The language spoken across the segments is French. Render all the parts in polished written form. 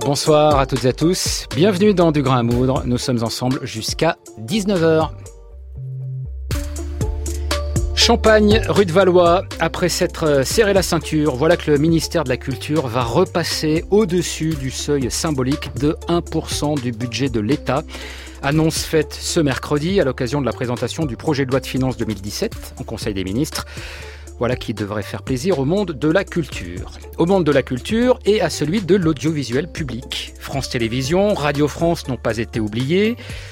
Bonsoir à toutes et à tous, bienvenue dans Du Grain à Moudre, nous sommes ensemble jusqu'à 19h. Champagne, rue de Valois, après s'être serré la ceinture, voilà que le ministère de la Culture va repasser au-dessus du seuil symbolique de 1% du budget de l'État. Annonce faite ce mercredi à l'occasion de la présentation du projet de loi de finances 2017 en Conseil des ministres. Voilà qui devrait faire plaisir au monde de la culture. Au monde de la culture et à celui de l'audiovisuel public. France Télévisions, Radio France n'ont pas été oubliés.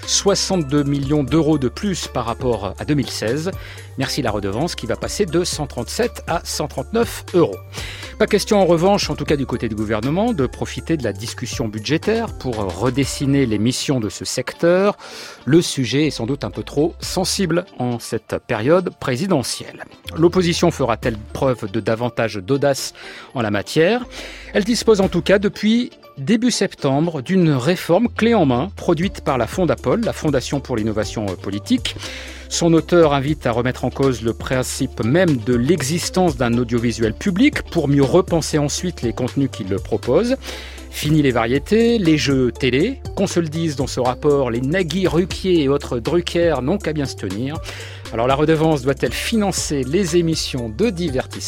62 millions d'euros de plus par rapport à 2016. Merci la redevance qui va passer de 137 à 139 euros. Pas question en revanche, en tout cas du côté du gouvernement, de profiter de la discussion budgétaire pour redessiner les missions de ce secteur. Le sujet est sans doute un peu trop sensible en cette période présidentielle. L'opposition fera-t-elle preuve de davantage d'audace en la matière ? Elle dispose en tout cas depuis début septembre d'une réforme clé en main produite par la Fondapol, la Fondation pour l'innovation politique. Son auteur invite à remettre en cause le principe même de l'existence d'un audiovisuel public pour mieux repenser ensuite les contenus qu'il le propose. Fini les variétés, les jeux télé. Qu'on se le dise dans ce rapport, les Nagui, Ruquier et autres Drucker n'ont qu'à bien se tenir. Alors la redevance doit-elle financer les émissions de divertissement ?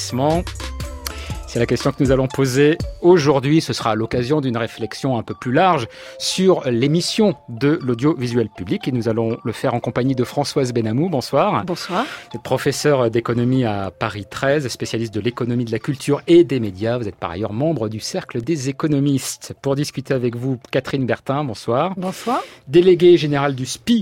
C'est la question que nous allons poser aujourd'hui. Ce sera à l'occasion d'une réflexion un peu plus large sur l'émission de l'audiovisuel public. Et nous allons le faire en compagnie de Françoise Benamou. Bonsoir. Bonsoir. Vous êtes professeure d'économie à Paris 13, spécialiste de l'économie de la culture et des médias. Vous êtes par ailleurs membre du Cercle des économistes. Pour discuter avec vous, Catherine Bertin, bonsoir. Bonsoir. Déléguée générale du SPI.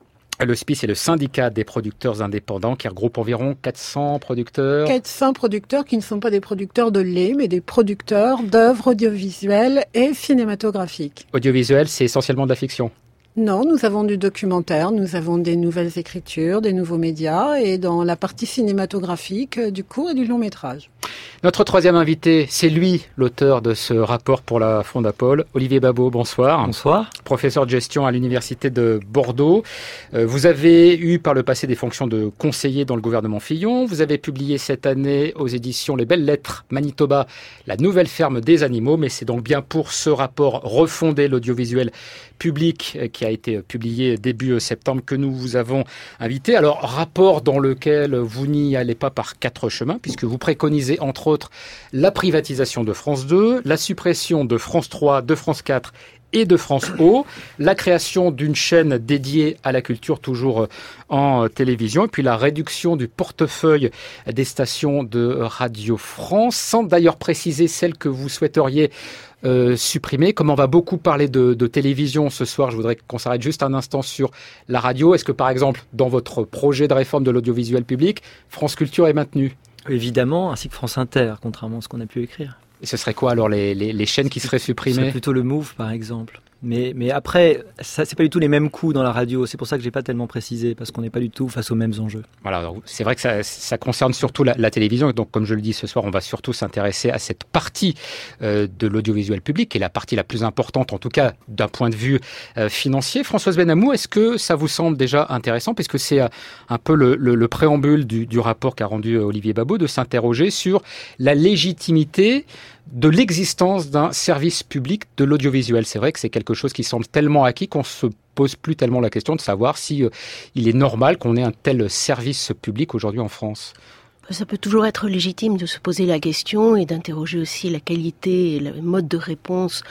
Le SPI, c'est le syndicat des producteurs indépendants qui regroupe environ 400 producteurs. 400 producteurs qui ne sont pas des producteurs de lait, mais des producteurs d'œuvres audiovisuelles et cinématographiques. Audiovisuel, c'est essentiellement de la fiction. Non, nous avons du documentaire, nous avons des nouvelles écritures, des nouveaux médias et dans la partie cinématographique, du court et du long métrage. Notre troisième invité, c'est lui, l'auteur de ce rapport pour la Fondapol, Olivier Babot, bonsoir. Bonsoir. Professeur de gestion à l'Université de Bordeaux. Vous avez eu par le passé des fonctions de conseiller dans le gouvernement Fillon. Vous avez publié cette année aux éditions Les Belles Lettres, Manitoba, La nouvelle ferme des animaux. Mais c'est donc bien pour ce rapport Refonder l'audiovisuel public qui a été publié début septembre que nous vous avons invité. Alors, rapport dans lequel vous n'y allez pas par quatre chemins puisque vous préconisez entre autres la privatisation de France 2, la suppression de France 3, de France 4 et de France O, la création d'une chaîne dédiée à la culture toujours en télévision, et puis la réduction du portefeuille des stations de Radio France, sans d'ailleurs préciser celles que vous souhaiteriez supprimer. Comme on va beaucoup parler de télévision ce soir, je voudrais qu'on s'arrête juste un instant sur la radio. Est-ce que par exemple, dans votre projet de réforme de l'audiovisuel public, France Culture est maintenue ? Évidemment, ainsi que France Inter, contrairement à ce qu'on a pu écrire. Et ce serait quoi alors les chaînes qui seraient supprimées ? Ce serait plutôt le Move par exemple. Mais après, ça c'est pas du tout les mêmes coûts dans la radio. C'est pour ça que j'ai pas tellement précisé, parce qu'on n'est pas du tout face aux mêmes enjeux. Voilà, alors c'est vrai que ça concerne surtout la télévision. Donc comme je le dis ce soir, on va surtout s'intéresser à cette partie de l'audiovisuel public, qui est la partie la plus importante, en tout cas d'un point de vue financier. Françoise Benamou, est-ce que ça vous semble déjà intéressant, puisque c'est un peu le préambule du rapport qu'a rendu Olivier Babot, de s'interroger sur la légitimité de l'existence d'un service public de l'audiovisuel. C'est vrai que c'est quelque chose qui semble tellement acquis qu'on se pose plus tellement la question de savoir si il est normal qu'on ait un tel service public aujourd'hui en France. Ça peut toujours être légitime de se poser la question et d'interroger aussi la qualité et le mode de réponse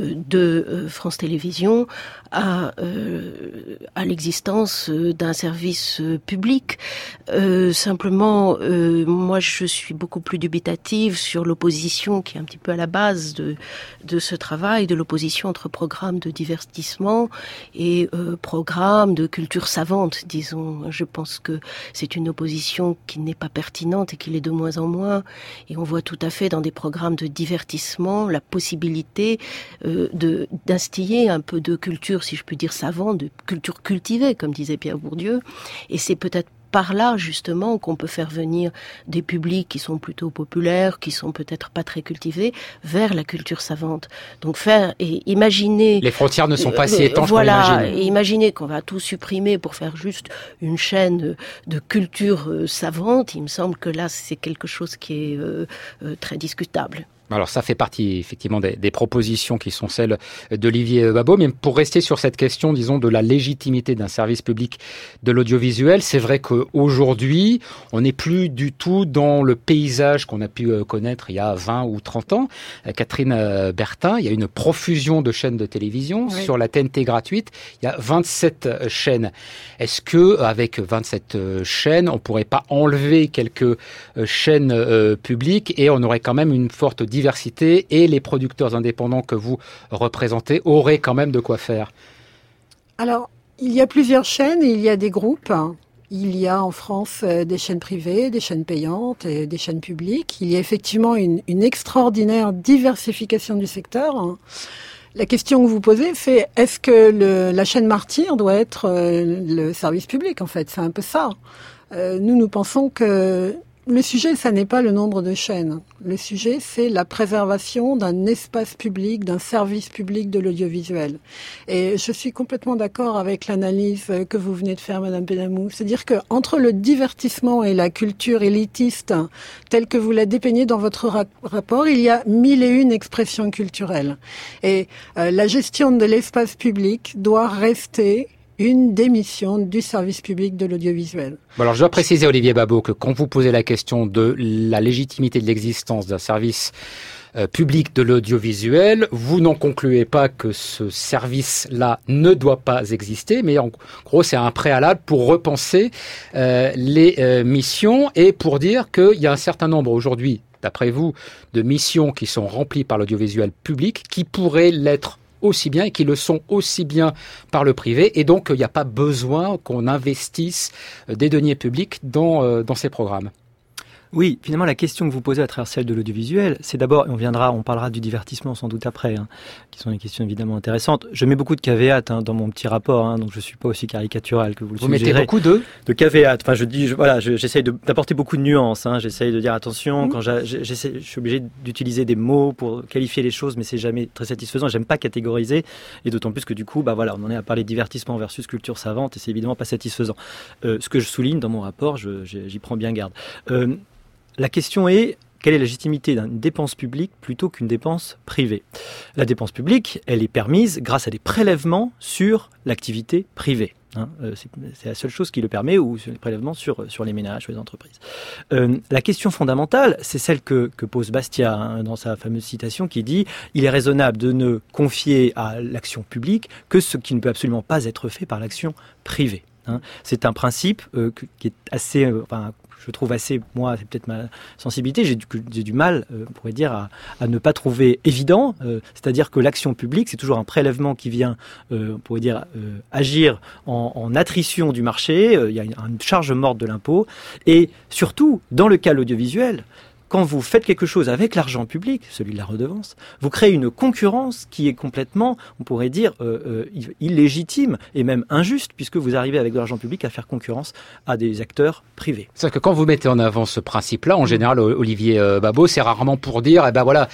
de France Télévisions à l'existence d'un service public. Simplement, moi je suis beaucoup plus dubitative sur l'opposition qui est un petit peu à la base de ce travail, de l'opposition entre programmes de divertissement et programmes de culture savante, disons. Je pense que c'est une opposition qui n'est pas pertinente et qu'il est de moins en moins. Et on voit tout à fait dans des programmes de divertissement la possibilité d'instiller un peu de culture, si je puis dire savante, de culture cultivée, comme disait Pierre Bourdieu. Et c'est peut-être par là, justement, qu'on peut faire venir des publics qui sont plutôt populaires, qui sont peut-être pas très cultivés, vers la culture savante. Donc faire et imaginer... Les frontières ne sont pas si étanches qu'on l'imagine. Et imaginer qu'on va tout supprimer pour faire juste une chaîne de culture savante, il me semble que là, c'est quelque chose qui est très discutable. Alors ça fait partie effectivement des propositions qui sont celles d'Olivier Babot, mais pour rester sur cette question, disons, de la légitimité d'un service public de l'audiovisuel, c'est vrai qu'aujourd'hui, on n'est plus du tout dans le paysage qu'on a pu connaître il y a 20 ou 30 ans. Catherine Bertin, il y a une profusion de chaînes de télévision. Oui. Sur la TNT gratuite, il y a 27 chaînes. Est-ce que avec 27 chaînes, on pourrait pas enlever quelques chaînes publiques et on aurait quand même une forte diversité et les producteurs indépendants que vous représentez auraient quand même de quoi faire? Alors, il y a plusieurs chaînes et il y a des groupes. Il y a en France des chaînes privées, des chaînes payantes et des chaînes publiques. Il y a effectivement une extraordinaire diversification du secteur. La question que vous posez, c'est est-ce que la chaîne martyre doit être le service public, en fait? C'est un peu ça. Nous pensons que le sujet, ça n'est pas le nombre de chaînes. Le sujet, c'est la préservation d'un espace public, d'un service public de l'audiovisuel. Et je suis complètement d'accord avec l'analyse que vous venez de faire, Madame Benamou. C'est-à-dire que entre le divertissement et la culture élitiste, telle que vous la dépeignez dans votre rapport, il y a 1001 expressions culturelles. Et la gestion de l'espace public doit rester une des missions du service public de l'audiovisuel. Bon, alors je dois préciser, Olivier Babot, que quand vous posez la question de la légitimité de l'existence d'un service public de l'audiovisuel, vous n'en concluez pas que ce service-là ne doit pas exister, mais en gros c'est un préalable pour repenser les missions et pour dire qu'il y a un certain nombre aujourd'hui, d'après vous, de missions qui sont remplies par l'audiovisuel public qui pourraient l'être aussi bien et qui le sont aussi bien par le privé. Et donc, il n'y a pas besoin qu'on investisse des deniers publics dans ces programmes. Oui, finalement, la question que vous posez à travers celle de l'audiovisuel, c'est d'abord, et on parlera du divertissement sans doute après, qui sont des questions évidemment intéressantes. Je mets beaucoup de caveats dans mon petit rapport, donc je suis pas aussi caricatural que vous le suggérez. Vous mettez beaucoup de caveats. Enfin, j'essaye d'apporter beaucoup de nuances. J'essaye de dire attention. Quand je suis obligé d'utiliser des mots pour qualifier les choses, mais c'est jamais très satisfaisant. J'aime pas catégoriser, et d'autant plus que du coup, on en est à parler de divertissement versus culture savante, et c'est évidemment pas satisfaisant. Ce que je souligne dans mon rapport, j'y prends bien garde. La question est, quelle est la légitimité d'une dépense publique plutôt qu'une dépense privée? La dépense publique, elle est permise grâce à des prélèvements sur l'activité privée. C'est la seule chose qui le permet, ou sur les prélèvements sur les ménages, sur les entreprises. La question fondamentale, c'est celle que pose Bastiat dans sa fameuse citation qui dit « Il est raisonnable de ne confier à l'action publique que ce qui ne peut absolument pas être fait par l'action privée ». C'est un principe qui est assez... je trouve assez, moi, c'est peut-être ma sensibilité, j'ai du mal, on pourrait dire, à ne pas trouver évident, c'est-à-dire que l'action publique, c'est toujours un prélèvement qui vient, on pourrait dire, agir en attrition du marché, il y a une charge morte de l'impôt, et surtout, dans le cas de l'audiovisuel, quand vous faites quelque chose avec l'argent public, celui de la redevance, vous créez une concurrence qui est complètement, on pourrait dire, illégitime et même injuste, puisque vous arrivez avec de l'argent public à faire concurrence à des acteurs privés. C'est-à-dire que quand vous mettez en avant ce principe-là, en général, Olivier Babot, c'est rarement pour dire,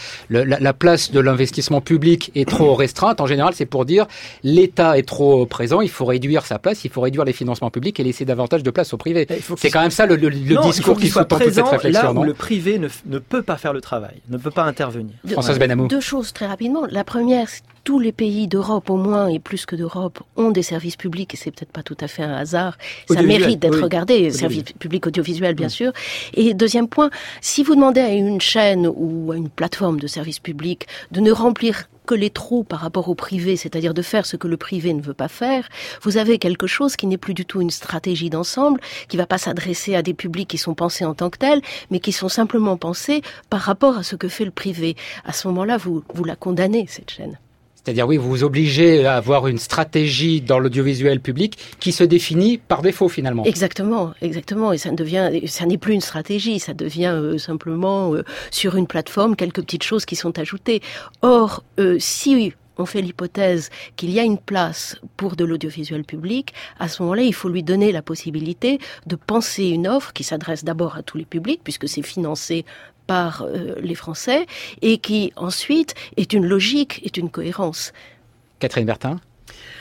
la place de l'investissement public est trop restreinte. En général, c'est pour dire, l'État est trop présent, il faut réduire sa place, il faut réduire les financements publics et laisser davantage de place au privé. C'est quand même ça le discours qui sous-tend toute cette réflexion, là où non ? le privé ne peut pas faire le travail, ne peut pas intervenir. Françoise Benamou. Deux choses très rapidement. La première, tous les pays d'Europe, au moins, et plus que d'Europe, ont des services publics, et c'est peut-être pas tout à fait un hasard. Ça mérite d'être regardé, service public audiovisuel, bien sûr. Et deuxième point, si vous demandez à une chaîne ou à une plateforme de service public de ne remplir que les trous par rapport au privé, c'est-à-dire de faire ce que le privé ne veut pas faire, vous avez quelque chose qui n'est plus du tout une stratégie d'ensemble, qui va pas s'adresser à des publics qui sont pensés en tant que tels, mais qui sont simplement pensés par rapport à ce que fait le privé. À ce moment-là, vous la condamnez, cette chaîne. C'est-à-dire, oui, vous vous obligez à avoir une stratégie dans l'audiovisuel public qui se définit par défaut, finalement. Exactement. Et ça n'est plus une stratégie, ça devient simplement, sur une plateforme, quelques petites choses qui sont ajoutées. Or, si on fait l'hypothèse qu'il y a une place pour de l'audiovisuel public, à ce moment-là, il faut lui donner la possibilité de penser une offre qui s'adresse d'abord à tous les publics, puisque c'est financé par les Français, et qui ensuite est une logique, est une cohérence. Catherine Bertin.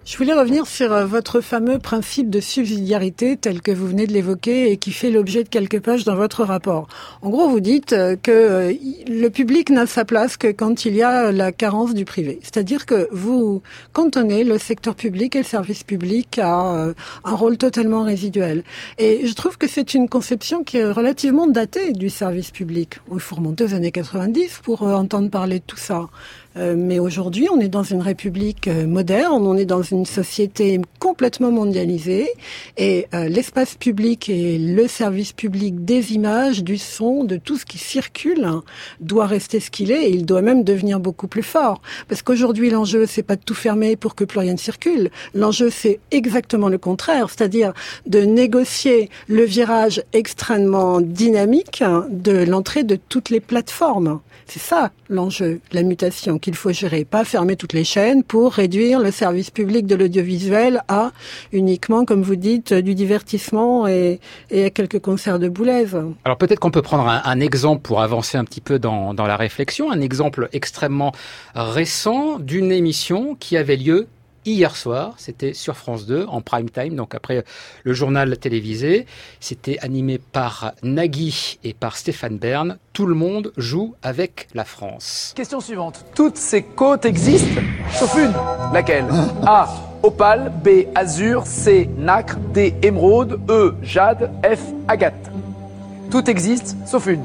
Je voulais revenir sur votre fameux principe de subsidiarité tel que vous venez de l'évoquer et qui fait l'objet de quelques pages dans votre rapport. En gros, vous dites que le public n'a sa place que quand il y a la carence du privé. C'est-à-dire que vous cantonnez le secteur public et le service public à un rôle totalement résiduel. Et je trouve que c'est une conception qui est relativement datée du service public. Il faut remonter aux années 90 pour entendre parler de tout ça. Mais aujourd'hui, on est dans une république moderne, on est dans une société complètement mondialisée et l'espace public et le service public des images, du son, de tout ce qui circule doit rester ce qu'il est et il doit même devenir beaucoup plus fort. Parce qu'aujourd'hui, l'enjeu, c'est pas de tout fermer pour que plus rien ne circule. L'enjeu, c'est exactement le contraire, c'est-à-dire de négocier le virage extrêmement dynamique de l'entrée de toutes les plateformes. C'est ça l'enjeu, la mutation qu'il faut gérer, pas fermer toutes les chaînes pour réduire le service public de l'audiovisuel à uniquement, comme vous dites, du divertissement et à quelques concerts de Boulez. Alors peut-être qu'on peut prendre un exemple pour avancer un petit peu dans la réflexion, un exemple extrêmement récent d'une émission qui avait lieu hier soir, c'était sur France 2, en prime time, donc après le journal télévisé. C'était animé par Nagui et par Stéphane Bern. Tout le monde joue avec la France. Question suivante. Toutes ces côtes existent, sauf une. Laquelle? A. Opale. B. Azur. C. Nacre. D. Émeraude. E. Jade. F. Agate. Tout existe, sauf une.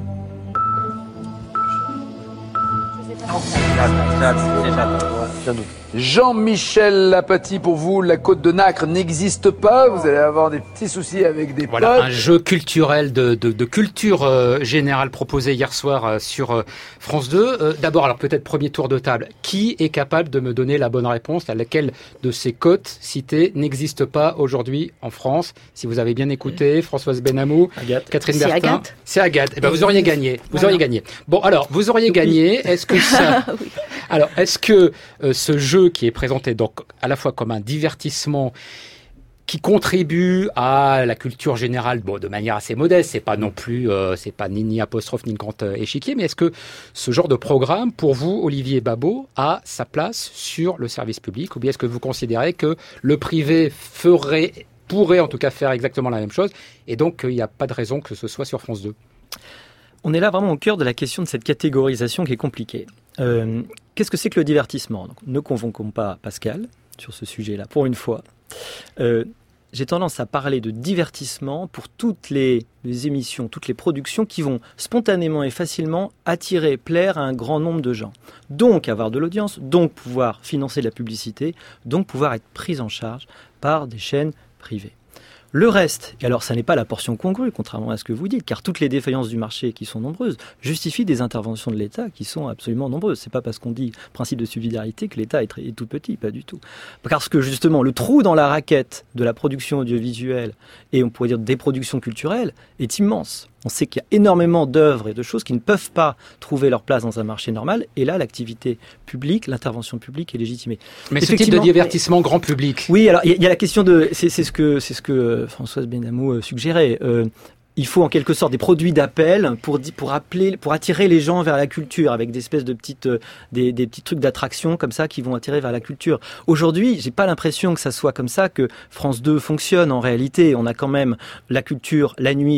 Jade. Jean-Michel Apathy, pour vous, la côte de Nacre n'existe pas. Vous allez avoir des petits soucis avec des Voilà, potes. un jeu culturel de culture générale proposé hier soir sur France 2. D'abord, alors peut-être premier tour de table. Qui est capable de me donner la bonne réponse à laquelle de ces côtes citées n'existe pas aujourd'hui en France? Si vous avez bien écouté, Françoise Benamou, Agathe. Catherine C'est Bertin. Agathe. C'est Agathe. Eh ben, vous auriez gagné. Vous auriez gagné. Bon, alors, vous auriez gagné. Est-ce que ça... Oui. Alors, est-ce que ce jeu qui est présenté donc à la fois comme un divertissement qui contribue à la culture générale, bon, de manière assez modeste, c'est pas non plus, c'est pas ni apostrophe ni le grand échiquier, mais est-ce que ce genre de programme, pour vous, Olivier Babot, a sa place sur le service public, ou bien est-ce que vous considérez que le privé pourrait en tout cas faire exactement la même chose, et donc il n'y a pas de raison que ce soit sur France 2? On est là vraiment au cœur de la question de cette catégorisation qui est compliquée. Qu'est-ce que c'est que le divertissement? Donc, ne convoquons pas Pascal sur ce sujet-là, pour une fois. J'ai tendance à parler de divertissement pour toutes les émissions, toutes les productions qui vont spontanément et facilement attirer, plaire à un grand nombre de gens. Donc avoir de l'audience, donc pouvoir financer de la publicité, donc pouvoir être prise en charge par des chaînes privées. Le reste, et alors ça n'est pas la portion congrue, contrairement à ce que vous dites, car toutes les défaillances du marché qui sont nombreuses justifient des interventions de l'État qui sont absolument nombreuses. C'est pas parce qu'on dit principe de subsidiarité que l'État est tout petit, pas du tout. Parce que justement, le trou dans la raquette de la production audiovisuelle, et on pourrait dire des productions culturelles, est immense. On sait qu'il y a énormément d'œuvres et de choses qui ne peuvent pas trouver leur place dans un marché normal. Et là, l'activité publique, l'intervention publique est légitimée. Mais ce type de divertissement grand public. Oui, alors il y a la question de, c'est ce que Françoise Benamou suggérait. Il faut en quelque sorte des produits d'appel pour attirer les gens vers la culture, avec des espèces de petites, des petits trucs d'attraction comme ça qui vont attirer vers la culture. Aujourd'hui, j'ai pas l'impression que ça soit comme ça que France 2 fonctionne. En réalité, on a quand même la culture la nuit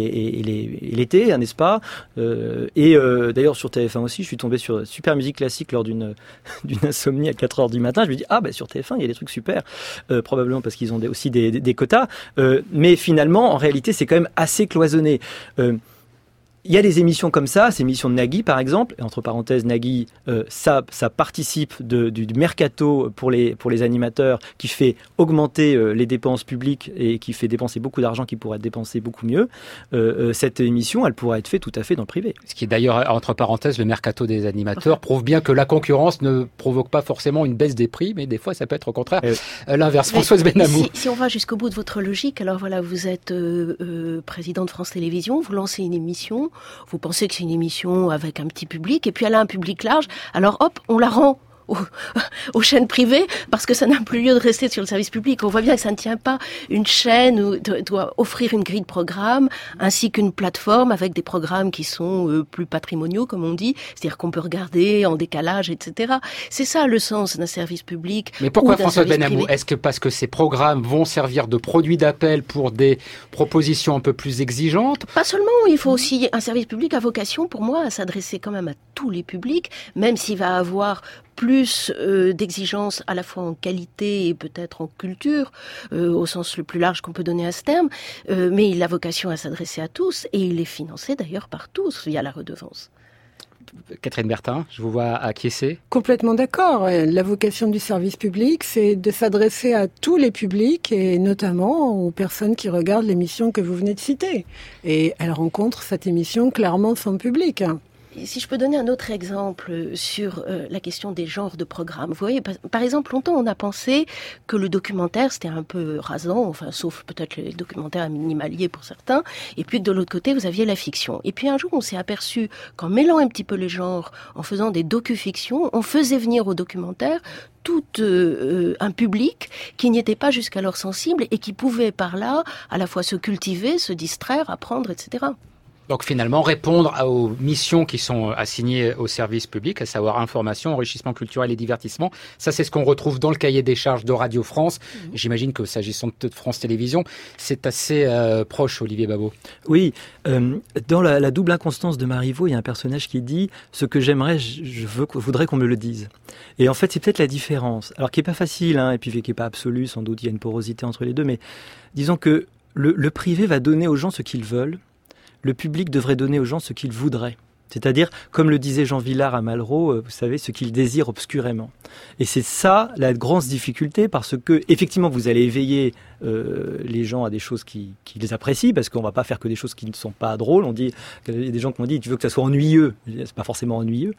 et l'été, n'est-ce pas? D'ailleurs sur TF1 aussi, je suis tombé sur Super Musique Classique lors d'une insomnie à 4h du matin. Je me dis sur TF1 il y a des trucs super, probablement parce qu'ils ont aussi des quotas. Mais finalement, en réalité, c'est quand même assez cloisonné. Il y a des émissions comme ça, ces émissions de Nagui par exemple, et entre parenthèses Nagui, ça participe du mercato pour les animateurs qui fait augmenter les dépenses publiques et qui fait dépenser beaucoup d'argent qui pourrait être dépensé beaucoup mieux. Cette émission, elle pourrait être faite tout à fait dans le privé. Ce qui est d'ailleurs, entre parenthèses, le mercato des animateurs prouve bien que la concurrence ne provoque pas forcément une baisse des prix, mais des fois ça peut être au contraire l'inverse. Françoise Benamou. Si on va jusqu'au bout de votre logique, alors voilà, vous êtes président de France Télévisions, vous lancez une émission, vous pensez que c'est une émission avec un petit public, et puis elle a un public large, alors hop, on la rend aux chaînes privées parce que ça n'a plus lieu de rester sur le service public. On voit bien que ça ne tient pas. Une chaîne doit offrir une grille de programmes ainsi qu'une plateforme avec des programmes qui sont plus patrimoniaux, comme on dit, c'est-à-dire qu'on peut regarder en décalage, etc. C'est ça le sens d'un service public. Mais pourquoi, Françoise Benhamou, est-ce que parce que ces programmes vont servir de produit d'appel pour des propositions un peu plus exigeantes? Pas seulement, il faut aussi, un service public a vocation, pour moi, à s'adresser quand même à tous les publics, même s'il va avoir plus d'exigences à la fois en qualité et peut-être en culture, au sens le plus large qu'on peut donner à ce terme, mais il a vocation à s'adresser à tous, et il est financé d'ailleurs par tous via la redevance. Catherine Bertin, je vous vois acquiescer. Complètement d'accord. La vocation du service public, c'est de s'adresser à tous les publics et notamment aux personnes qui regardent l'émission que vous venez de citer. Et elle rencontre cette émission clairement son public. Si je peux donner un autre exemple sur la question des genres de programmes. Vous voyez, par exemple, longtemps on a pensé que le documentaire c'était un peu rasant, enfin sauf peut-être les documentaires animaliers pour certains, et puis que de l'autre côté vous aviez la fiction. Et puis un jour on s'est aperçu qu'en mêlant un petit peu les genres, en faisant des docu-fictions, on faisait venir au documentaire tout un public qui n'y était pas jusqu'alors sensible et qui pouvait par là à la fois se cultiver, se distraire, apprendre, etc. Donc finalement, répondre aux missions qui sont assignées au service public, à savoir information, enrichissement culturel et divertissement. Ça, c'est ce qu'on retrouve dans le cahier des charges de Radio France. J'imagine que s'agissant de France Télévisions, c'est assez proche, Olivier Babot. Oui, dans la double inconstance de Marivaux, il y a un personnage qui dit « Ce que j'aimerais, je voudrais qu'on me le dise ». Et en fait, c'est peut-être la différence. Alors, qui n'est pas facile, et puis qui n'est pas absolue, sans doute, il y a une porosité entre les deux, mais disons que le privé va donner aux gens ce qu'ils veulent. Le public devrait donner aux gens ce qu'ils voudraient. C'est-à-dire, comme le disait Jean Vilar à Malraux, vous savez, ce qu'ils désirent obscurément. Et c'est ça la grande difficulté, parce que, effectivement, vous allez éveiller les gens à des choses qu'ils apprécient, parce qu'on va pas faire que des choses qui ne sont pas drôles. Il y a des gens qui m'ont dit, tu veux que ça soit ennuyeux. C'est pas forcément ennuyeux,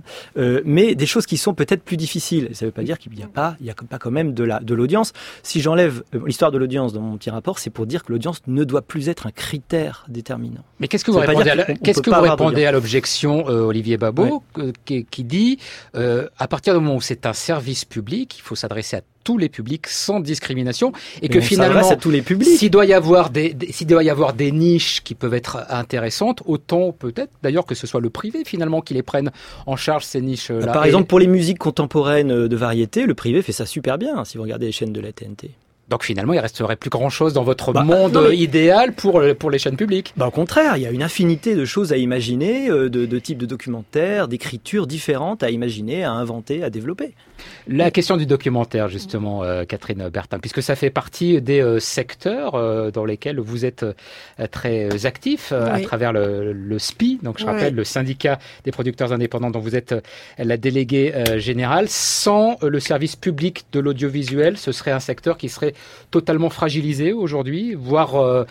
mais des choses qui sont peut-être plus difficiles. Ça veut pas dire qu'il n'y a pas quand même de l'audience. Si j'enlève l'histoire de l'audience dans mon petit rapport, c'est pour dire que l'audience ne doit plus être un critère déterminant. Mais qu'est-ce que vous répondez à l'objection, Olivier Babot, qui dit, à partir du moment où c'est un service public, il faut s'adresser à tous les publics sans discrimination, et que finalement, à tous les publics. S'il doit y avoir des niches qui peuvent être intéressantes, autant peut-être d'ailleurs que ce soit le privé finalement qui les prenne en charge, ces niches-là. Par exemple, pour les musiques contemporaines de variété, le privé fait ça super bien, si vous regardez les chaînes de la TNT. Donc finalement, il resterait plus grand-chose dans votre monde idéal pour les chaînes publiques. Au contraire, il y a une infinité de choses à imaginer, de types de documentaires, d'écritures différentes à imaginer, à inventer, à développer. La question du documentaire, justement, Catherine Bertin, puisque ça fait partie des secteurs dans lesquels vous êtes très actif à travers le SPI, donc je rappelle, le syndicat des producteurs indépendants dont vous êtes la déléguée générale. Sans le service public de l'audiovisuel, ce serait un secteur qui serait totalement fragilisé aujourd'hui, voire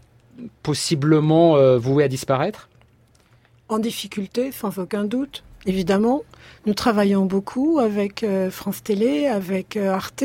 possiblement voué à disparaître? En difficulté, sans aucun doute. Évidemment, nous travaillons beaucoup avec France Télé, avec Arte,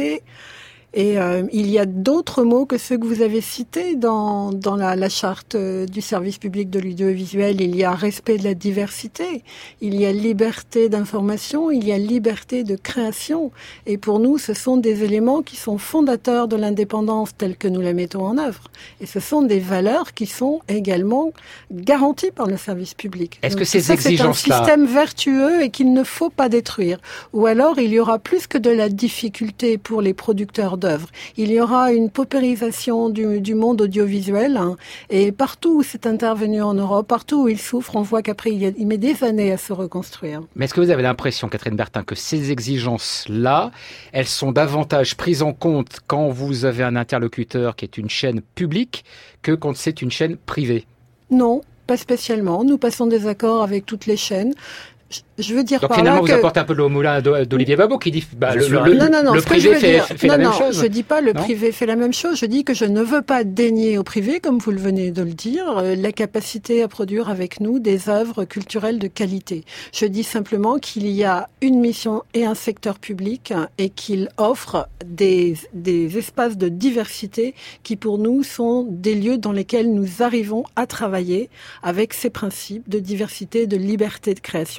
et il y a d'autres mots que ceux que vous avez cités dans la charte du service public de l'audiovisuel. Il y a respect de la diversité, il y a liberté d'information, il y a liberté de création. Et pour nous, ce sont des éléments qui sont fondateurs de l'indépendance telle que nous la mettons en œuvre. Et ce sont des valeurs qui sont également garanties par le service public. Est-ce que ces exigences-là... C'est un système vertueux et qu'il ne faut pas détruire. Ou alors, il y aura plus que de la difficulté pour les producteurs d'œuvres. Il y aura une paupérisation du monde audiovisuel, et partout où c'est intervenu en Europe, partout où il souffre, on voit qu'après il met des années à se reconstruire. Mais est-ce que vous avez l'impression, Catherine Bertin, que ces exigences-là, elles sont davantage prises en compte quand vous avez un interlocuteur qui est une chaîne publique que quand c'est une chaîne privée? Non, pas spécialement. Nous passons des accords avec toutes les chaînes. Je veux dire donc par finalement, là vous apportez un peu de l'eau moulin d'Olivier Babot qui dit le privé fait la même chose. Je dis pas le privé fait la même chose. Je dis que je ne veux pas dénier au privé, comme vous le venez de le dire, la capacité à produire avec nous des œuvres culturelles de qualité. Je dis simplement qu'il y a une mission et un secteur public et qu'il offre des espaces de diversité qui pour nous sont des lieux dans lesquels nous arrivons à travailler avec ces principes de diversité et de liberté de création. Ce sont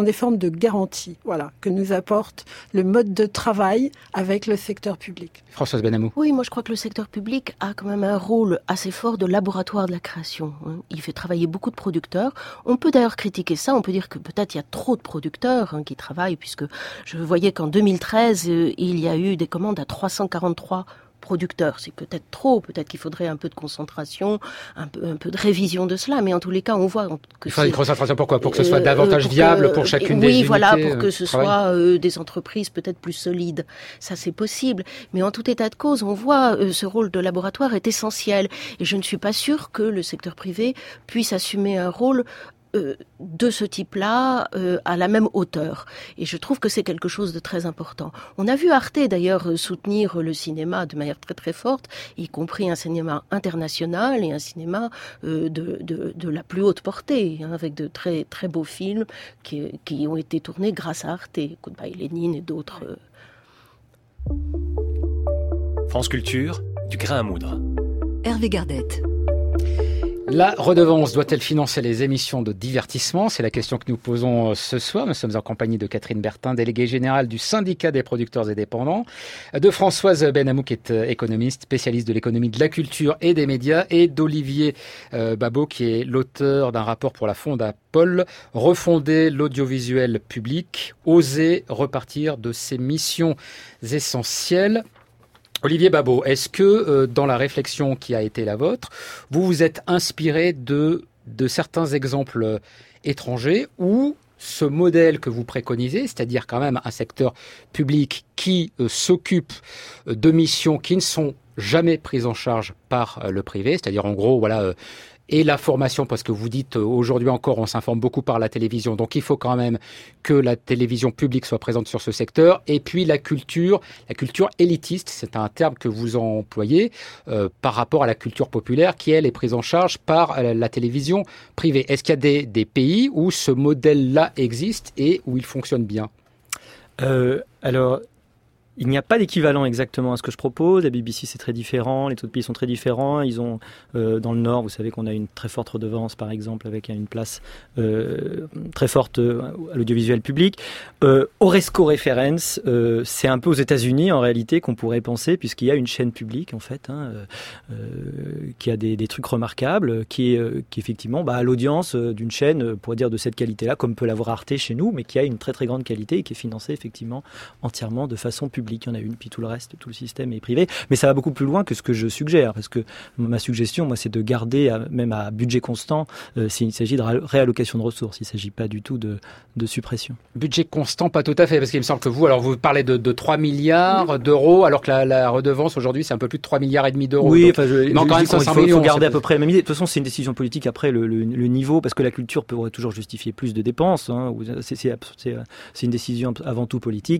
des formes de garanties, voilà, que nous apporte le mode de travail avec le secteur public. Françoise Benamou. Oui, moi je crois que le secteur public a quand même un rôle assez fort de laboratoire de la création. Il fait travailler beaucoup de producteurs. On peut d'ailleurs critiquer ça, on peut dire que peut-être il y a trop de producteurs qui travaillent, puisque je voyais qu'en 2013, il y a eu des commandes à 343 producteurs. C'est peut-être trop, peut-être qu'il faudrait un peu de concentration, un peu de révision de cela, mais en tous les cas, on voit que il faudrait une concentration pourquoi ? Pour que ce soit davantage viable pour chacune des unités. Oui, voilà, pour que ce soit des entreprises peut-être plus solides. Ça, c'est possible. Mais en tout état de cause, on voit ce rôle de laboratoire est essentiel. Et je ne suis pas sûre que le secteur privé puisse assumer un rôle de ce type-là à la même hauteur. Et je trouve que c'est quelque chose de très important. On a vu Arte d'ailleurs soutenir le cinéma de manière très très forte, y compris un cinéma international et un cinéma de la plus haute portée, avec de très très beaux films qui ont été tournés grâce à Arte, Goodbye Lénine et d'autres. France Culture, du grain à moudre. Hervé Gardette. La redevance doit-elle financer les émissions de divertissement ? C'est la question que nous posons ce soir. Nous sommes en compagnie de Catherine Bertin, déléguée générale du syndicat des producteurs indépendants, de Françoise Benamou, qui est économiste, spécialiste de l'économie de la culture et des médias, et d'Olivier Babot, qui est l'auteur d'un rapport pour la Fondapol, Refonder l'audiovisuel public, oser repartir de ses missions essentielles. Olivier Babot, est-ce que dans la réflexion qui a été la vôtre, vous vous êtes inspiré de certains exemples étrangers où ce modèle que vous préconisez, c'est-à-dire quand même un secteur public qui s'occupe de missions qui ne sont jamais prises en charge par le privé, c'est-à-dire en gros, voilà, et la formation, parce que vous dites aujourd'hui encore, on s'informe beaucoup par la télévision, donc il faut quand même que la télévision publique soit présente sur ce secteur. Et puis la culture élitiste, c'est un terme que vous employez par rapport à la culture populaire qui, elle, est prise en charge par la télévision privée. Est-ce qu'il y a des pays où ce modèle-là existe et où il fonctionne bien ? Alors, il n'y a pas d'équivalent exactement à ce que je propose. La BBC, c'est très différent. Les autres pays sont très différents. Ils ont, dans le Nord, vous savez qu'on a une très forte redevance, par exemple, avec une place très forte à l'audiovisuel public. Oresco Reference, c'est un peu aux États-Unis, en réalité, qu'on pourrait penser, puisqu'il y a une chaîne publique, en fait, qui a des trucs remarquables, qui effectivement, a l'audience d'une chaîne, on pourrait dire, de cette qualité-là, comme peut l'avoir Arte chez nous, mais qui a une très très grande qualité et qui est financée, effectivement, entièrement de façon publique. Il y en a une, puis tout le reste, tout le système est privé. Mais ça va beaucoup plus loin que ce que je suggère, parce que ma suggestion, moi, c'est de garder, même à budget constant, s'il s'agit de réallocation de ressources. Il ne s'agit pas du tout de suppression. Budget constant, pas tout à fait, parce qu'il me semble que vous parlez de 3 milliards d'euros, alors que la redevance, aujourd'hui, c'est un peu plus de 3 milliards et demi d'euros. Oui, donc, quand même 500 millions. Il faut garder à peu près la même idée. De toute façon, c'est une décision politique après le niveau, parce que la culture pourrait toujours justifier plus de dépenses. C'est une décision avant tout politique.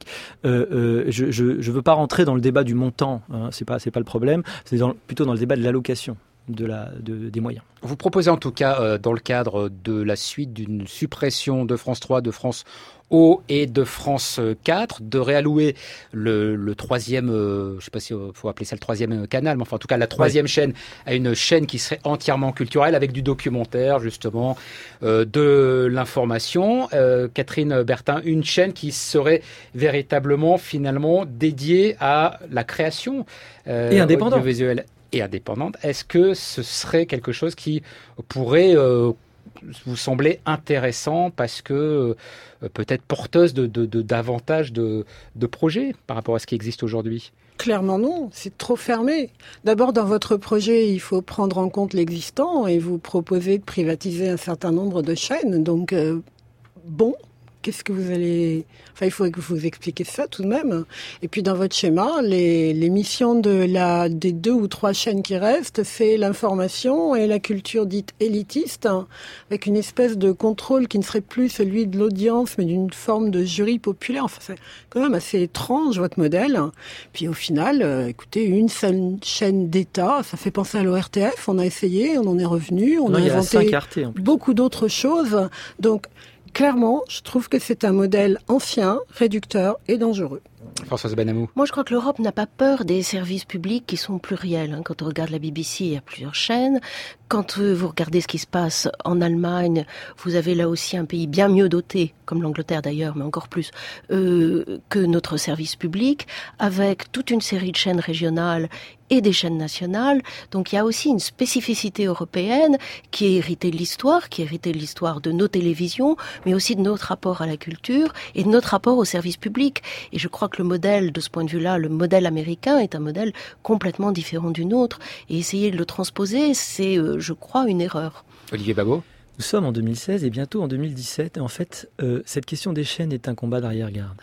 Je veux pas rentrer dans le débat du montant, c'est pas le problème, c'est plutôt dans le débat de l'allocation des moyens. Vous proposez en tout cas, dans le cadre de la suite d'une suppression de France 3, de France O et de France 4, de réallouer le troisième, je sais pas si faut appeler ça le troisième canal, mais enfin en tout cas la troisième chaîne à une chaîne qui serait entièrement culturelle avec du documentaire justement, de l'information. Catherine Bertin, une chaîne qui serait véritablement finalement dédiée à la création et indépendante. Audiovisuelle et indépendante. Est-ce que ce serait quelque chose qui pourrait vous sembler intéressant parce que peut-être porteuse de davantage de projets par rapport à ce qui existe aujourd'hui ? Clairement non, c'est trop fermé. D'abord, dans votre projet, il faut prendre en compte l'existant et vous proposez de privatiser un certain nombre de chaînes. Donc, qu'est-ce que vous allez... Enfin, il faut que vous expliquiez ça tout de même. Et puis, dans votre schéma, les missions des 2 ou 3 chaînes qui restent, c'est l'information et la culture dite élitiste, avec une espèce de contrôle qui ne serait plus celui de l'audience, mais d'une forme de jury populaire. Enfin, c'est quand même assez étrange, votre modèle. Puis, au final, écoutez, une seule chaîne d'État, ça fait penser à l'ORTF. On a essayé, on en est revenu, on a inventé beaucoup d'autres choses. Donc, clairement, je trouve que c'est un modèle ancien, réducteur et dangereux. Françoise Benamou. Moi, je crois que l'Europe n'a pas peur des services publics qui sont pluriels. Quand on regarde la BBC, il y a plusieurs chaînes. Quand vous regardez ce qui se passe en Allemagne, vous avez là aussi un pays bien mieux doté, comme l'Angleterre d'ailleurs, mais encore plus, que notre service public, avec toute une série de chaînes régionales et des chaînes nationales. Donc il y a aussi une spécificité européenne qui est héritée de l'histoire, de nos télévisions, mais aussi de notre rapport à la culture et de notre rapport au service public. Et je crois que le modèle, de ce point de vue-là, le modèle américain est un modèle complètement différent du nôtre. Et essayer de le transposer, c'est, je crois, une erreur. Olivier Babot. Nous sommes en 2016 et bientôt en 2017. Et en fait, cette question des chaînes est un combat d'arrière-garde.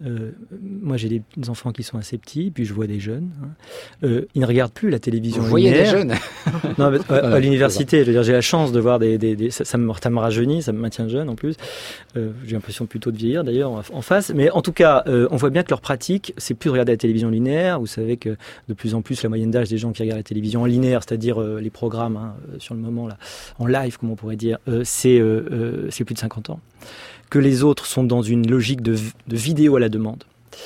Moi, j'ai des enfants qui sont assez petits, puis je vois des jeunes. Ils ne regardent plus la télévision linéaire. Vous voyez des jeunes? Non, mais, à l'université, je veux dire, j'ai la chance de voir ça me rajeunit, ça me maintient jeune en plus. J'ai l'impression plutôt de vieillir d'ailleurs en face. Mais en tout cas, on voit bien que leur pratique, c'est plus de regarder la télévision linéaire. Vous savez que de plus en plus, la moyenne d'âge des gens qui regardent la télévision en linéaire, c'est-à-dire les programmes sur le moment là, en live, comme on pourrait dire, c'est plus de 50 ans. Que les autres sont dans une logique de vidéo à la demande.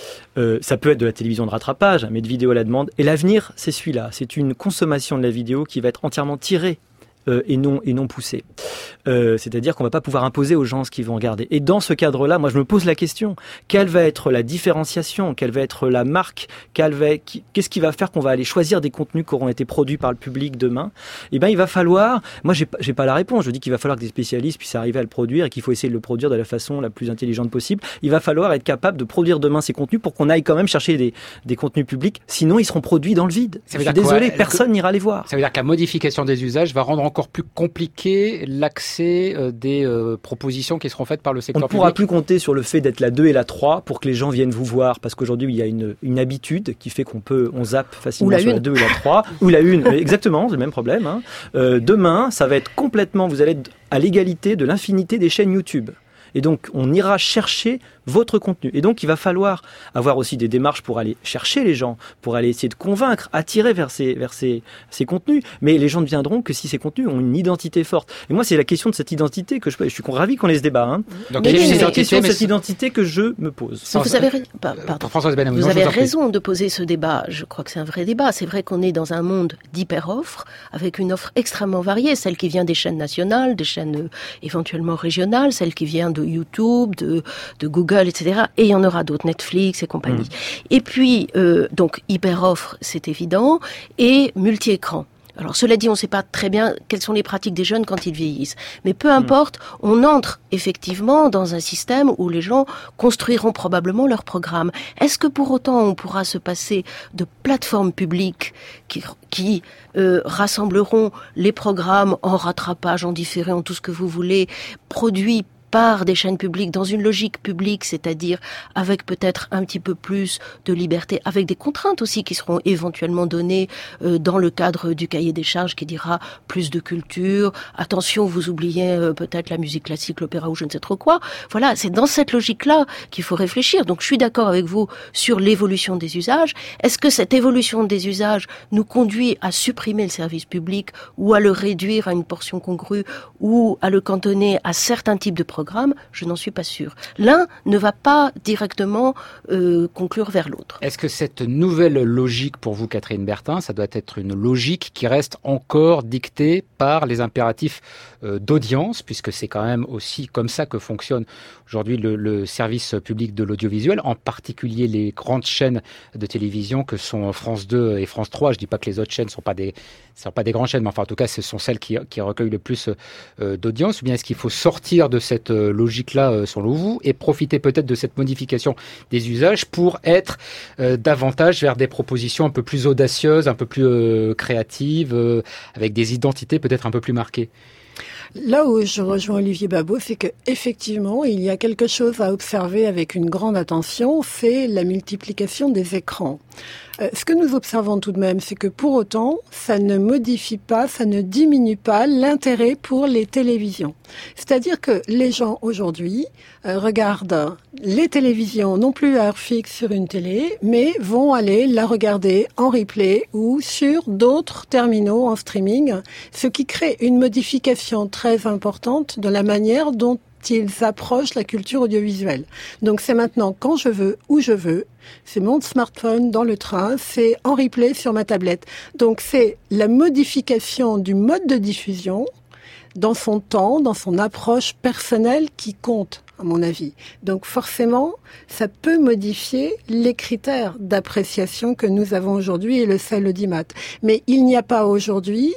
Ça peut être de la télévision de rattrapage, mais de vidéo à la demande. Et l'avenir, c'est celui-là. C'est une consommation de la vidéo qui va être entièrement tirée et non poussée. C'est-à-dire qu'on ne va pas pouvoir imposer aux gens ce qu'ils vont regarder. Et dans ce cadre-là, moi, je me pose la question, quelle va être la différenciation, quelle va être la marque, qu'est-ce qui va faire qu'on va aller choisir des contenus qui auront été produits par le public demain? Eh bien, il va falloir, moi, j'ai pas la réponse, je dis qu'il va falloir que des spécialistes puissent arriver à le produire et qu'il faut essayer de le produire de la façon la plus intelligente possible. Il va falloir être capable de produire demain ces contenus pour qu'on aille quand même chercher des contenus publics, sinon ils seront produits dans le vide. Je suis désolé, personne n'ira les voir. Ça veut dire que la modification des usages va rendre encore plus compliqué l'accès des propositions qui seront faites par le secteur public. On ne pourra plus compter sur le fait d'être la 2 et la 3 pour que les gens viennent vous voir, parce qu'aujourd'hui il y a une habitude qui fait on zappe facilement sur la 2 et la 3 ou la 1, exactement, c'est le même problème. Demain, ça va être complètement, vous allez être à l'égalité de l'infinité des chaînes YouTube. Et donc, on ira chercher votre contenu. Et donc, il va falloir avoir aussi des démarches pour aller chercher les gens, pour aller essayer de convaincre, attirer vers ces contenus. Mais les gens ne viendront que si ces contenus ont une identité forte. Et moi, c'est la question de cette identité que je suis ravi qu'on ait ce débat. Donc, c'est la question de cette identité que je me pose. Vous avez, Françoise Benamou, vous avez raison de poser ce débat. Je crois que c'est un vrai débat. C'est vrai qu'on est dans un monde d'hyper-offres, avec une offre extrêmement variée, celle qui vient des chaînes nationales, des chaînes éventuellement régionales, celle qui vient de YouTube, de Google, etc. Et il y en aura d'autres, Netflix et compagnie. Et puis, donc, hyper-offre, c'est évident, et multi-écran. Alors, cela dit, on ne sait pas très bien quelles sont les pratiques des jeunes quand ils vieillissent. Mais peu importe, on entre effectivement dans un système où les gens construiront probablement leur programme. Est-ce que pour autant, on pourra se passer de plateformes publiques qui rassembleront les programmes en rattrapage, en différé, en tout ce que vous voulez, produits par des chaînes publiques, dans une logique publique, c'est-à-dire avec peut-être un petit peu plus de liberté, avec des contraintes aussi qui seront éventuellement données dans le cadre du cahier des charges qui dira plus de culture, attention, vous oubliez peut-être la musique classique, l'opéra ou je ne sais trop quoi. Voilà, c'est dans cette logique-là qu'il faut réfléchir. Donc je suis d'accord avec vous sur l'évolution des usages. Est-ce que cette évolution des usages nous conduit à supprimer le service public ou à le réduire à une portion congrue ou à le cantonner à certains types de programme? Je n'en suis pas sûre. L'un ne va pas directement conclure vers l'autre. Est-ce que cette nouvelle logique pour vous, Catherine Bertin, ça doit être une logique qui reste encore dictée par les impératifs d'audience, puisque c'est quand même aussi comme ça que fonctionne aujourd'hui le service public de l'audiovisuel, en particulier les grandes chaînes de télévision que sont France 2 et France 3. Je ne dis pas que les autres chaînes ne sont pas des grandes chaînes, mais enfin en tout cas ce sont celles qui recueillent le plus d'audience. Ou bien est-ce qu'il faut sortir de cette logique-là, selon vous, et profiter peut-être de cette modification des usages pour être davantage vers des propositions un peu plus audacieuses, un peu plus créatives, avec des identités peut-être un peu plus marquées? Là où je rejoins Olivier Babot, c'est que effectivement, il y a quelque chose à observer avec une grande attention, c'est la multiplication des écrans. Ce que nous observons tout de même, c'est que pour autant, ça ne modifie pas, ça ne diminue pas l'intérêt pour les télévisions. C'est-à-dire que les gens aujourd'hui regardent les télévisions non plus à heure fixe sur une télé, mais vont aller la regarder en replay ou sur d'autres terminaux en streaming, ce qui crée une modification très importante de la manière dont ils approchent la culture audiovisuelle. Donc c'est maintenant quand je veux, où je veux, c'est mon smartphone dans le train, c'est en replay sur ma tablette. Donc c'est la modification du mode de diffusion dans son temps, dans son approche personnelle qui compte, à mon avis. Donc forcément, ça peut modifier les critères d'appréciation que nous avons aujourd'hui, et le sait l'audimat. Mais il n'y a pas aujourd'hui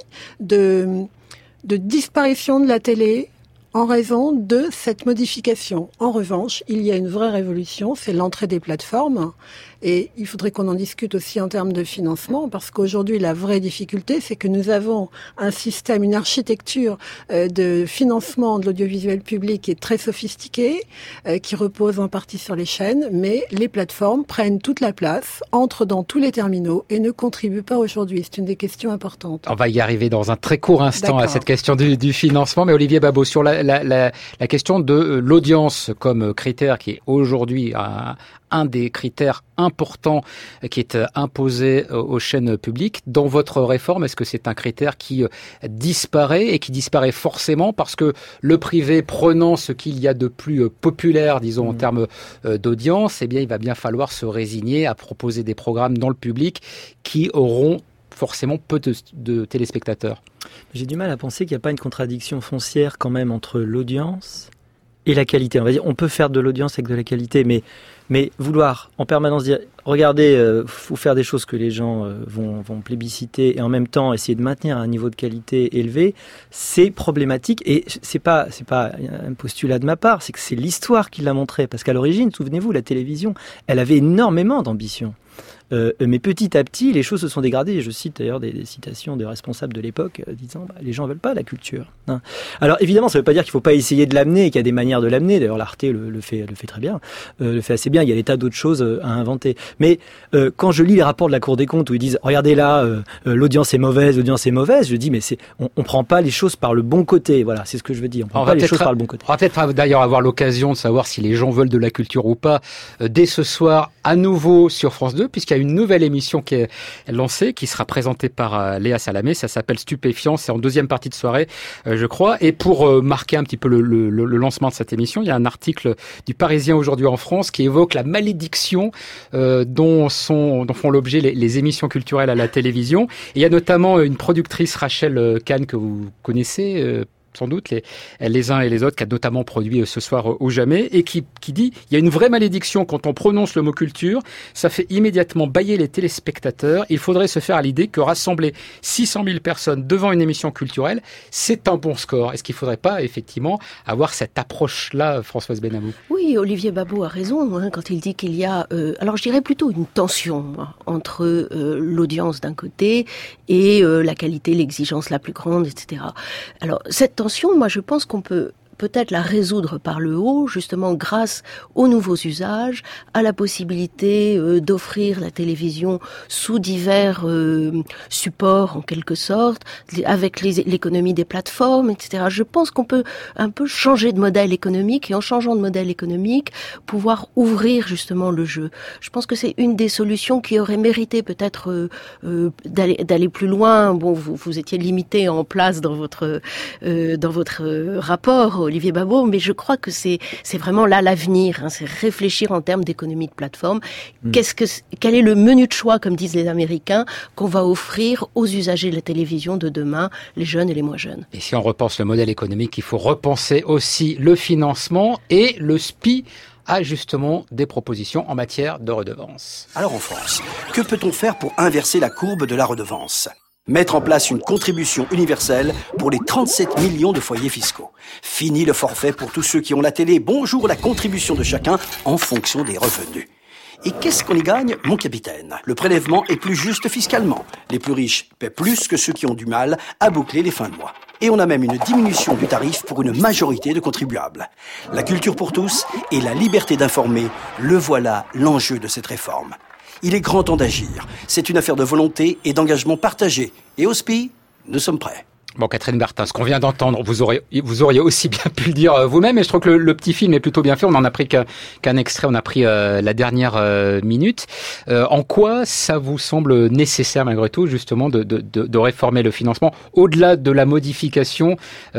de disparition de la télé en raison de cette modification. En revanche, il y a une vraie révolution, c'est l'entrée des plateformes. Et il faudrait qu'on en discute aussi en termes de financement, parce qu'aujourd'hui, la vraie difficulté, c'est que nous avons un système, une architecture de financement de l'audiovisuel public qui est très sophistiquée, qui repose en partie sur les chaînes, mais les plateformes prennent toute la place, entrent dans tous les terminaux et ne contribuent pas aujourd'hui. C'est une des questions importantes. On va y arriver dans un très court instant à cette question du financement, mais Olivier Babot, sur la question de l'audience comme critère qui est aujourd'hui un des critères importants qui est imposé aux chaînes publiques. Dans votre réforme, est-ce que c'est un critère qui disparaît et qui disparaît forcément parce que le privé prenant ce qu'il y a de plus populaire, disons, en termes d'audience, eh bien, il va bien falloir se résigner à proposer des programmes dans le public qui auront forcément peu de téléspectateurs? J'ai du mal à penser qu'il n'y a pas une contradiction foncière quand même entre l'audience et la qualité. On va dire, on peut faire de l'audience avec de la qualité, mais vouloir en permanence dire, regardez, faut faire des choses que les gens vont plébisciter et en même temps essayer de maintenir un niveau de qualité élevé, c'est problématique. Et c'est pas un postulat de ma part, c'est que c'est l'histoire qui l'a montré. Parce qu'à l'origine, souvenez-vous, la télévision, elle avait énormément d'ambition. Mais petit à petit, les choses se sont dégradées. Je cite d'ailleurs des citations de responsables de l'époque disant les gens veulent pas la culture. Hein. Alors évidemment, ça veut pas dire qu'il faut pas essayer de l'amener et qu'il y a des manières de l'amener. D'ailleurs, l'Arte le fait très bien, le fait assez bien. Il y a des tas d'autres choses à inventer. Mais quand je lis les rapports de la Cour des comptes où ils disent regardez là, l'audience est mauvaise, je dis mais on prend pas les choses par le bon côté. Voilà, c'est ce que je veux dire. On prend pas les choses par le bon côté. On va peut-être d'ailleurs avoir l'occasion de savoir si les gens veulent de la culture ou pas dès ce soir à nouveau sur France 2, puisqu'il y a une nouvelle émission qui est lancée, qui sera présentée par Léa Salamé. Ça s'appelle Stupéfiant. C'est en deuxième partie de soirée, je crois. Et pour marquer un petit peu le lancement de cette émission, il y a un article du Parisien aujourd'hui en France qui évoque la malédiction dont font l'objet les émissions culturelles à la télévision. Et il y a notamment une productrice, Rachel Kahn, que vous connaissez sans doute les uns et les autres, qui a notamment produit Ce soir ou jamais, et qui dit il y a une vraie malédiction quand on prononce le mot culture, ça fait immédiatement bâiller les téléspectateurs. Il faudrait se faire à l'idée que rassembler 600 000 personnes devant une émission culturelle, c'est un bon score. Est-ce qu'il ne faudrait pas effectivement avoir cette approche-là, Françoise Benamou? Oui, Olivier Babot a raison quand il dit qu'il y a, alors je dirais plutôt une tension entre l'audience d'un côté et la qualité, l'exigence la plus grande, etc. Alors cette tension, moi je pense qu'on peut peut-être la résoudre par le haut, justement grâce aux nouveaux usages, à la possibilité d'offrir la télévision sous divers supports en quelque sorte, avec l'économie des plateformes, etc. Je pense qu'on peut un peu changer de modèle économique et en changeant de modèle économique, pouvoir ouvrir justement le jeu. Je pense que c'est une des solutions qui aurait mérité peut-être d'aller plus loin. Bon, vous étiez limité en place dans votre rapport, Olivier Babot, mais je crois que c'est vraiment là l'avenir, c'est réfléchir en termes d'économie de plateforme. Quel est le menu de choix, comme disent les Américains, qu'on va offrir aux usagers de la télévision de demain, les jeunes et les moins jeunes? Et si on repense le modèle économique, il faut repenser aussi le financement, et le SPI a justement des propositions en matière de redevance. Alors en France, que peut-on faire pour inverser la courbe de la redevance ? Mettre en place une contribution universelle pour les 37 millions de foyers fiscaux. Fini le forfait pour tous ceux qui ont la télé. Bonjour la contribution de chacun en fonction des revenus. Et qu'est-ce qu'on y gagne, mon capitaine ? Le prélèvement est plus juste fiscalement. Les plus riches paient plus que ceux qui ont du mal à boucler les fins de mois. Et on a même une diminution du tarif pour une majorité de contribuables. La culture pour tous et la liberté d'informer, le voilà l'enjeu de cette réforme. Il est grand temps d'agir. C'est une affaire de volonté et d'engagement partagé. Et au SPI, nous sommes prêts. Bon, Catherine Bertin, ce qu'on vient d'entendre, vous auriez aussi bien pu le dire vous-même, et je trouve que le petit film est plutôt bien fait. On en a pris qu'un extrait, on a pris la dernière minute. En quoi ça vous semble nécessaire, malgré tout, justement, de réformer le financement, au-delà de la modification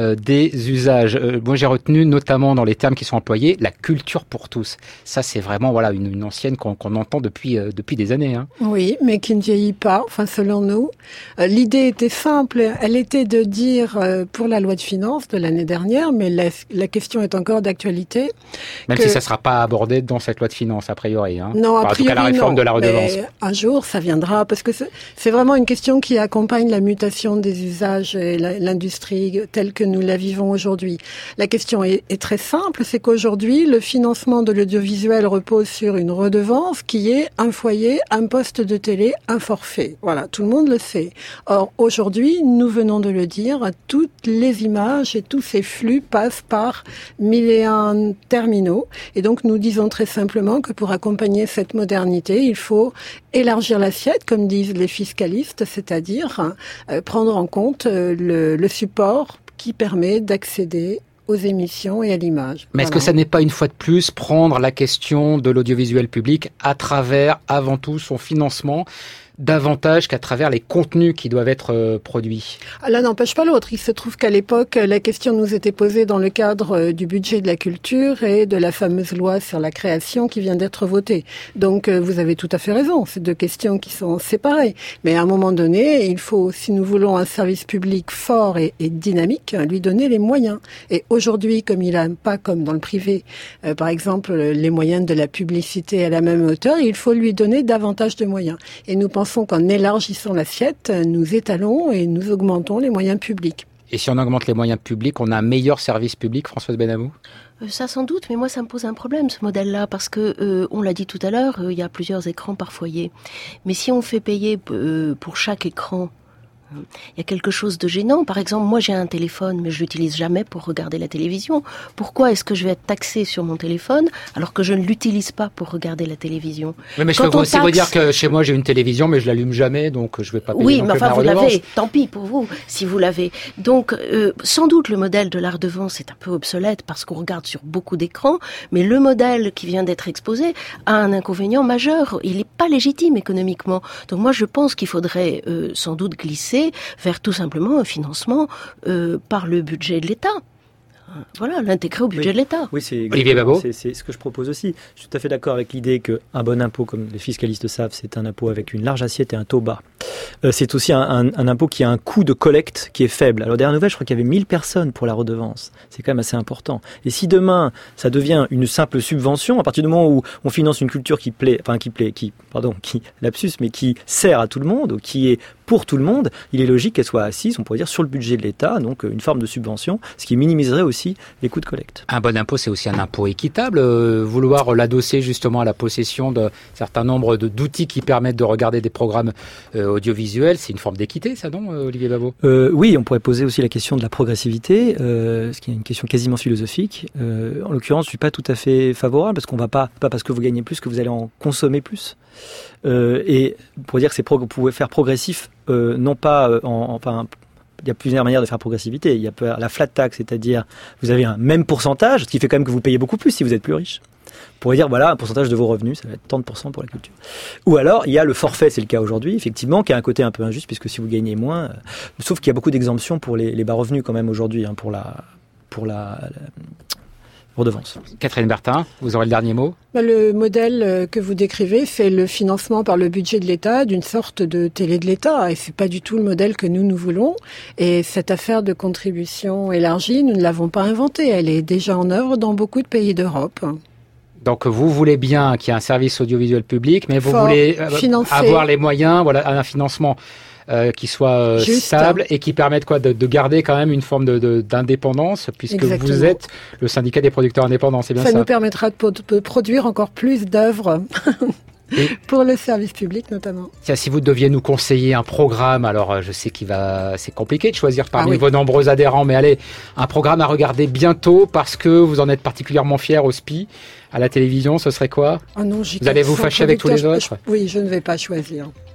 des usages? Moi, j'ai retenu, notamment dans les termes qui sont employés, la culture pour tous. Ça, c'est vraiment une ancienne qu'on entend depuis des années. Hein. Oui, mais qui ne vieillit pas, enfin, selon nous. L'idée était simple, elle était de dire pour la loi de finances de l'année dernière, mais la question est encore d'actualité. Même si ça ne sera pas abordé dans cette loi de finances, a priori. Hein. Non, a priori, en tout cas, la réforme de la redevance. Mais un jour, ça viendra, parce que c'est vraiment une question qui accompagne la mutation des usages et l'industrie telle que nous la vivons aujourd'hui. La question est très simple, c'est qu'aujourd'hui, le financement de l'audiovisuel repose sur une redevance qui est un foyer, un poste de télé, un forfait. Voilà, tout le monde le sait. Or, aujourd'hui, nous venons de le dire, toutes les images et tous ces flux passent par 1001 terminaux. Et donc, nous disons très simplement que pour accompagner cette modernité, il faut élargir l'assiette, comme disent les fiscalistes, c'est-à-dire prendre en compte le support qui permet d'accéder aux émissions et à l'image. Mais est-ce que ça n'est pas une fois de plus prendre la question de l'audiovisuel public à travers, avant tout, son financement davantage qu'à travers les contenus qui doivent être produits? L'un n'empêche pas l'autre. Il se trouve qu'à l'époque, la question nous était posée dans le cadre du budget de la culture et de la fameuse loi sur la création qui vient d'être votée. Donc, vous avez tout à fait raison. C'est deux questions qui sont séparées. Mais à un moment donné, il faut, si nous voulons un service public fort et dynamique, lui donner les moyens. Et aujourd'hui, comme il n'a pas, comme dans le privé, par exemple, les moyens de la publicité à la même hauteur, il faut lui donner davantage de moyens. Et nous pensons qu'en élargissant l'assiette, nous étalons et nous augmentons les moyens publics. Et si on augmente les moyens publics, on a un meilleur service public, Françoise Benamou? Ça sans doute, mais moi ça me pose un problème ce modèle-là, parce que on l'a dit tout à l'heure, il y a plusieurs écrans par foyer. Mais si on fait payer pour chaque écran, il y a quelque chose de gênant. Par exemple, moi j'ai un téléphone, mais je l'utilise jamais pour regarder la télévision. Pourquoi est-ce que je vais être taxé sur mon téléphone alors que je ne l'utilise pas pour regarder la télévision? Oui, mais je peux aussi vous dire que chez moi j'ai une télévision, mais je l'allume jamais, donc je vais pas payer. Oui, mais enfin vous l'avez. Tant pis pour vous si vous l'avez. Donc sans doute le modèle de la redevance est un peu obsolète parce qu'on regarde sur beaucoup d'écrans, mais le modèle qui vient d'être exposé a un inconvénient majeur. Il n'est pas légitime économiquement. Donc moi je pense qu'il faudrait sans doute glisser vers tout simplement un financement par le budget de l'État. Voilà, l'intégrer au budget de l'État. Oui, c'est Olivier Babot. C'est ce que je propose aussi. Je suis tout à fait d'accord avec l'idée qu'un bon impôt, comme les fiscalistes savent, c'est un impôt avec une large assiette et un taux bas. C'est aussi un impôt qui a un coût de collecte qui est faible. Alors, dernière nouvelle, je crois qu'il y avait 1000 personnes pour la redevance. C'est quand même assez important. Et si demain, ça devient une simple subvention, à partir du moment où on finance une culture qui sert à tout le monde, ou qui est pour tout le monde, il est logique qu'elle soit assise, on pourrait dire, sur le budget de l'État, donc une forme de subvention, ce qui minimiserait aussi les coûts de collecte. Un bon impôt, c'est aussi un impôt équitable. Vouloir l'adosser justement à la possession d'un certain nombre d'outils qui permettent de regarder des programmes audiovisuels, c'est une forme d'équité, ça, non, Olivier Babot? Oui, on pourrait poser aussi la question de la progressivité, ce qui est une question quasiment philosophique. En l'occurrence, je suis pas tout à fait favorable, parce qu'on va pas parce que vous gagnez plus que vous allez en consommer plus. Et pour dire que vous pouvez faire progressif, non pas il y a plusieurs manières de faire progressivité. Il y a la flat tax, c'est-à-dire vous avez un même pourcentage, ce qui fait quand même que vous payez beaucoup plus si vous êtes plus riche. Vous pourrez dire, voilà, un pourcentage de vos revenus, ça va être tant de % pour la culture. Ou alors, il y a le forfait, c'est le cas aujourd'hui, effectivement, qui a un côté un peu injuste, puisque si vous gagnez moins, sauf qu'il y a beaucoup d'exemptions pour les bas revenus quand même aujourd'hui, pour la redevance. Catherine Bertin, vous aurez le dernier mot. Le modèle que vous décrivez, c'est le financement par le budget de l'État d'une sorte de télé de l'État. Et c'est pas du tout le modèle que nous voulons. Et cette affaire de contribution élargie, nous ne l'avons pas inventée. Elle est déjà en œuvre dans beaucoup de pays d'Europe. Donc vous voulez bien qu'il y ait un service audiovisuel public, mais vous voulez avoir les moyens, voilà, un financement qui soit stable et qui permette de garder quand même une forme d'indépendance, puisque Exactement. Vous êtes le syndicat des producteurs indépendants, c'est bien ça? Ça nous permettra de produire encore plus d'œuvres pour le service public notamment. Tiens, si vous deviez nous conseiller un programme, alors je sais c'est compliqué de choisir parmi vos nombreux adhérents, mais allez, un programme à regarder bientôt parce que vous en êtes particulièrement fier au SPI, à la télévision, ce serait quoi? Oh non, vous allez vous fâcher avec tous les autres? Oui, je ne vais pas choisir.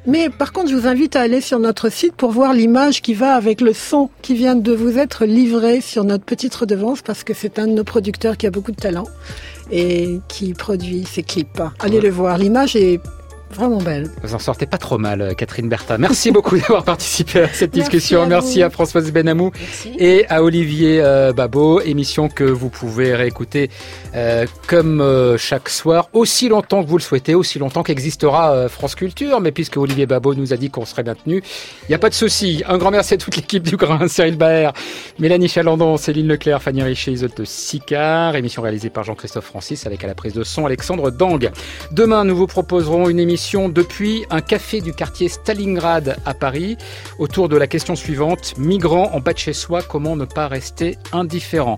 Mais par contre, je vous invite à aller sur notre site pour voir l'image qui va avec le son qui vient de vous être livré sur notre petite redevance, parce que c'est un de nos producteurs qui a beaucoup de talent et qui produit ces clips. Allez le voir, l'image est vraiment belle. Vous en sortez pas trop mal, Catherine Bertha. Merci beaucoup d'avoir participé à cette discussion. Merci à Françoise Benamou et à Olivier Babot. Émission que vous pouvez réécouter comme chaque soir, aussi longtemps que vous le souhaitez, aussi longtemps qu'existera France Culture. Mais puisque Olivier Babot nous a dit qu'on serait maintenu, il n'y a pas de souci. Un grand merci à toute l'équipe du Grain, Cyril Baer, Mélanie Chalandon, Céline Leclerc, Fanny Richer, Isolde Sicard. Émission réalisée par Jean-Christophe Francis avec à la prise de son Alexandre Dang. Demain, nous vous proposerons une émission depuis un café du quartier Stalingrad à Paris, autour de la question suivante: migrants en bas de chez soi, comment ne pas rester indifférent?